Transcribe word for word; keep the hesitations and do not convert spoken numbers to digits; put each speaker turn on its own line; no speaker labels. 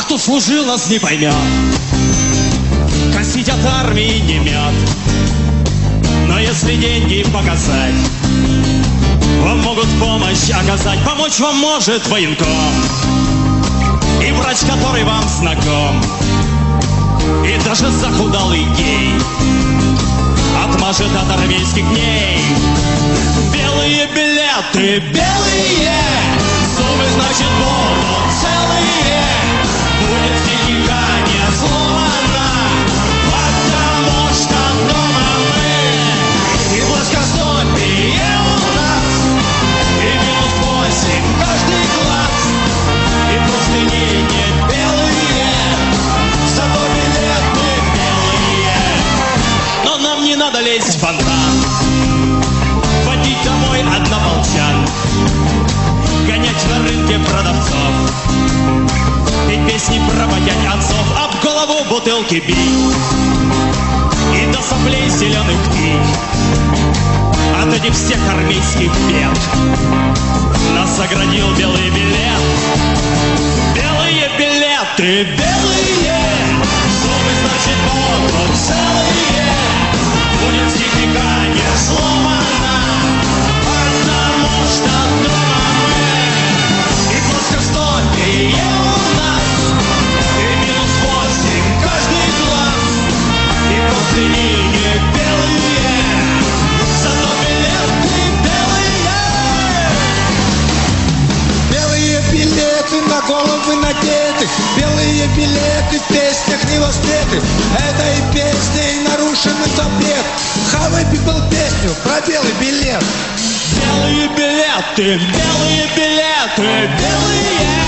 кто служил, нас не поймет. Косить от армии не мед. Но если деньги показать, вам могут помощь оказать. Помочь вам может военком и врач, который вам знаком, и даже захудалый гей отмажет от армейских дней. Белые билеты, белые, зубы, значит, будут целые. Будет стихикание сломано, потому что дома мы. И плоскостопие у нас, и минус восемь каждый глаз, и простыни не белые, зато билеты белые. Но нам не надо лезть в фонтан, водить домой однополчан, гонять на рынке продавцов, петь песни проводять отцов, об голову бутылки бить и до соплей зеленых пить. От этих всех армейских бед нас оградил белый билет. Белые билеты, белые, зубы, значит, будут целые. Будет стихикание сломано, потому что дома мы. И плоскостопие у нас, и минус восемь каждый глаз, и простыни не белые, зато билеты белые.
Белые билеты на головы надеты, белые билеты в песнях не воспеты. Этой песней нарушен запрет. How people песню про белый билет.
Белые билеты, белые билеты, белые.